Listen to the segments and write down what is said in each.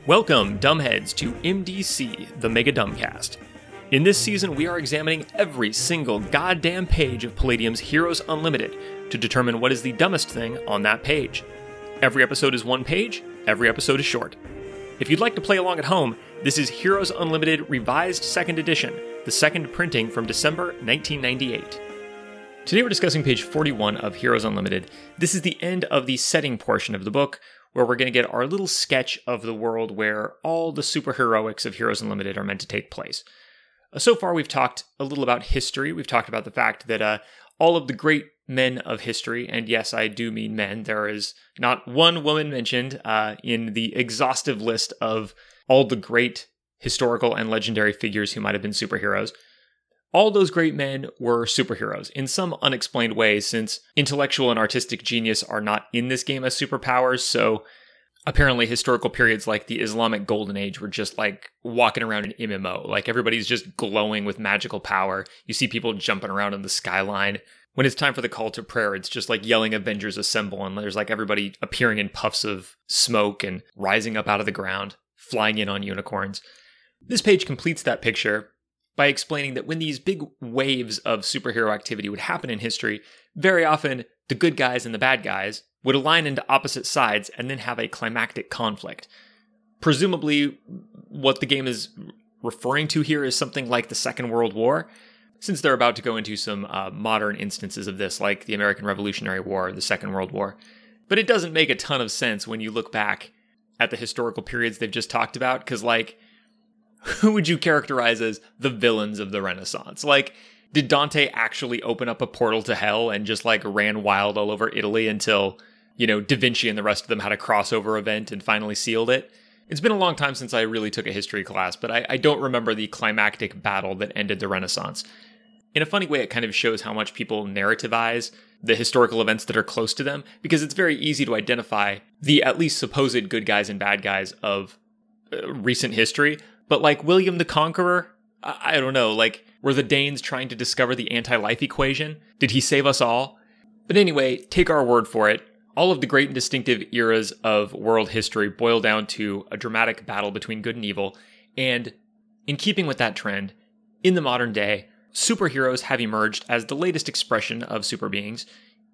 Welcome, dumbheads, to MDC, the Mega Dumbcast. In this season, we are examining every single goddamn page of Palladium's Heroes Unlimited to determine what is the dumbest thing on that page. Every episode is one page, every episode is short. If you'd like to play along at home, this is Heroes Unlimited Revised 2nd Edition, the second printing from December 1998. Today we're discussing page 41 of Heroes Unlimited. This is the end of the setting portion of the book, where we're going to get our little sketch of the world where all the superheroics of Heroes Unlimited are meant to take place. So far we've talked a little about history. We've talked about the fact that all of the great men of history, and yes, I do mean men, there is not one woman mentioned in the exhaustive list of all the great historical and legendary figures who might have been superheroes. All those great men were superheroes in some unexplained way, since intellectual and artistic genius are not in this game as superpowers, so apparently historical periods like the Islamic Golden Age were just like walking around in MMO. Like everybody's just glowing with magical power. You see people jumping around in the skyline. When it's time for the call to prayer, it's just like yelling Avengers Assemble, and there's like everybody appearing in puffs of smoke and rising up out of the ground, flying in on unicorns. This page completes that picture by explaining that when these big waves of superhero activity would happen in history, very often the good guys and the bad guys would align into opposite sides and then have a climactic conflict. Presumably, what the game is referring to here is something like the Second World War, since they're about to go into some modern instances of this, like the American Revolutionary War, the Second World War. But it doesn't make a ton of sense when you look back at the historical periods they've just talked about, because, like, who would you characterize as the villains of the Renaissance? Like, did Dante actually open up a portal to hell and just, like, ran wild all over Italy until, you know, Da Vinci and the rest of them had a crossover event and finally sealed it? It's been a long time since I really took a history class, but I don't remember the climactic battle that ended the Renaissance. In a funny way, it kind of shows how much people narrativize the historical events that are close to them, because it's very easy to identify the at least supposed good guys and bad guys of recent history. But like William the Conqueror, I don't know, like, were the Danes trying to discover the anti-life equation? Did he save us all? But anyway, take our word for it. All of the great and distinctive eras of world history boil down to a dramatic battle between good and evil. And in keeping with that trend, in the modern day, superheroes have emerged as the latest expression of super beings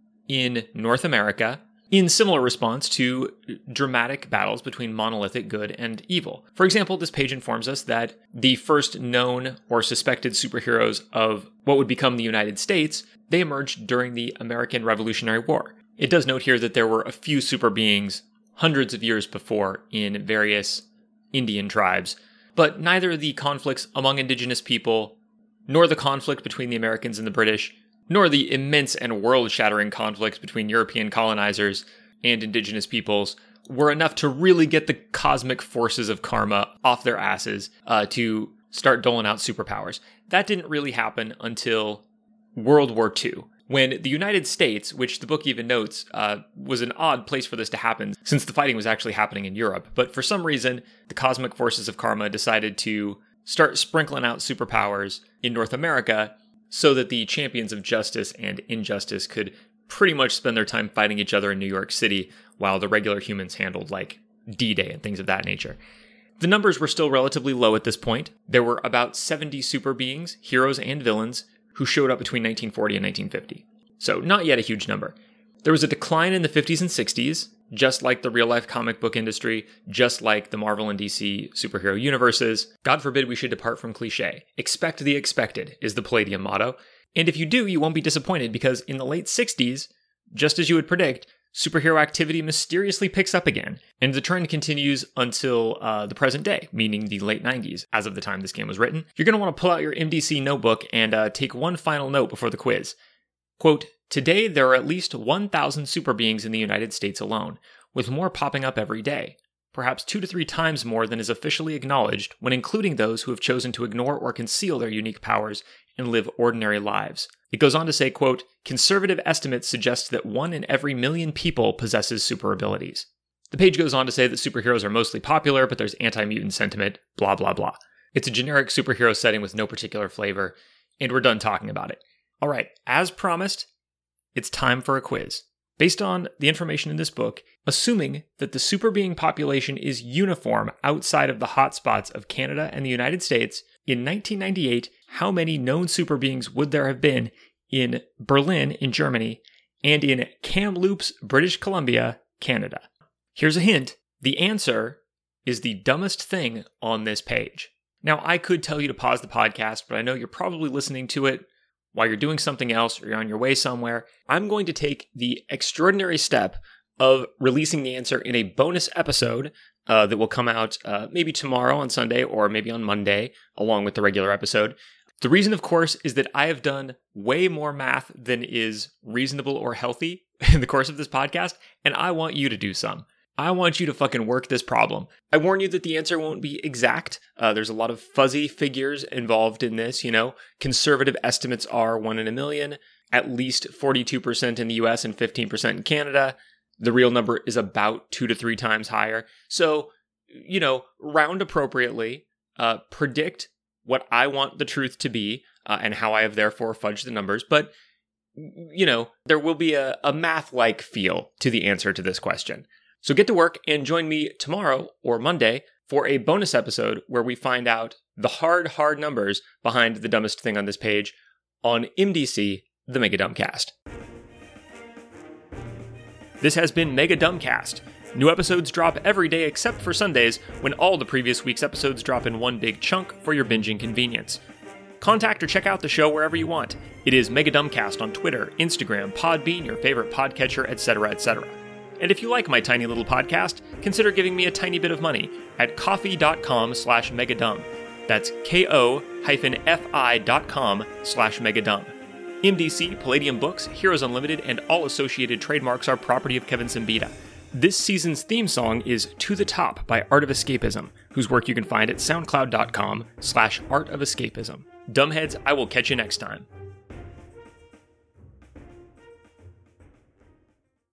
in North America, in similar response to dramatic battles between monolithic good and evil. For example, this page informs us that the first known or suspected superheroes of what would become the United States, they emerged during the American Revolutionary War. It does note here that there were a few super beings hundreds of years before in various Indian tribes, but neither the conflicts among indigenous people, nor the conflict between the Americans and the British, nor the immense and world-shattering conflict between European colonizers and indigenous peoples were enough to really get the cosmic forces of karma off their asses to start doling out superpowers. That didn't really happen until World War II, when the United States, which the book even notes, was an odd place for this to happen, since the fighting was actually happening in Europe. But for some reason, the cosmic forces of karma decided to start sprinkling out superpowers in North America, so that the champions of justice and injustice could pretty much spend their time fighting each other in New York City, while the regular humans handled, like, D-Day and things of that nature. The numbers were still relatively low at this point. There were about 70 super beings, heroes and villains, who showed up between 1940 and 1950. So not yet a huge number. There was a decline in the 50s and 60s, just like the real-life comic book industry, just like the Marvel and DC superhero universes. God forbid we should depart from cliché. Expect the expected is the Palladium motto. And if you do, you won't be disappointed, because in the late 60s, just as you would predict, superhero activity mysteriously picks up again. And the trend continues until the present day, meaning the late 90s, as of the time this game was written. You're going to want to pull out your MDC notebook and take one final note before the quiz. Quote, "Today there are at least 1,000 super beings in the United States alone, with more popping up every day, perhaps 2 to 3 times more than is officially acknowledged when including those who have chosen to ignore or conceal their unique powers and live ordinary lives." It goes on to say, quote, "Conservative estimates suggest that 1 in every million people possesses super abilities." The page goes on to say that superheroes are mostly popular, but there's anti-mutant sentiment, blah, blah, blah. It's a generic superhero setting with no particular flavor, and we're done talking about it. All right, as promised, it's time for a quiz. Based on the information in this book, assuming that the super being population is uniform outside of the hotspots of Canada and the United States, in 1998, how many known super beings would there have been in Berlin, in Germany, and in Kamloops, British Columbia, Canada? Here's a hint. The answer is the dumbest thing on this page. Now, I could tell you to pause the podcast, but I know you're probably listening to it while you're doing something else or you're on your way somewhere. I'm going to take the extraordinary step of releasing the answer in a bonus episode that will come out maybe tomorrow on Sunday or maybe on Monday, along with the regular episode. The reason, of course, is that I have done way more math than is reasonable or healthy in the course of this podcast, and I want you to do some. I want you to fucking work this problem. I warn you that the answer won't be exact. There's a lot of fuzzy figures involved in this, Conservative estimates are 1 in a million, at least 42% in the US and 15% in Canada. The real number is about 2 to 3 times higher. So, round appropriately, predict what I want the truth to be, and how I have therefore fudged the numbers. But, there will be a math-like feel to the answer to this question. So get to work and join me tomorrow or Monday for a bonus episode where we find out the hard numbers behind the dumbest thing on this page on MDC, the Mega Dumbcast. This has been Mega Dumbcast. New episodes drop every day except for Sundays, when all the previous week's episodes drop in one big chunk for your binging convenience. Contact or check out the show wherever you want. It is Mega Dumbcast on Twitter, Instagram, Podbean, your favorite podcatcher, etc., etc. And if you like my tiny little podcast, consider giving me a tiny bit of money at ko-fi.com/megadumb. That's ko-fi.com/megadumb. MDC, Palladium Books, Heroes Unlimited, and all associated trademarks are property of Kevin Simbita. This season's theme song is To the Top by Art of Escapism, whose work you can find at soundcloud.com/artofescapism. Dumbheads, I will catch you next time.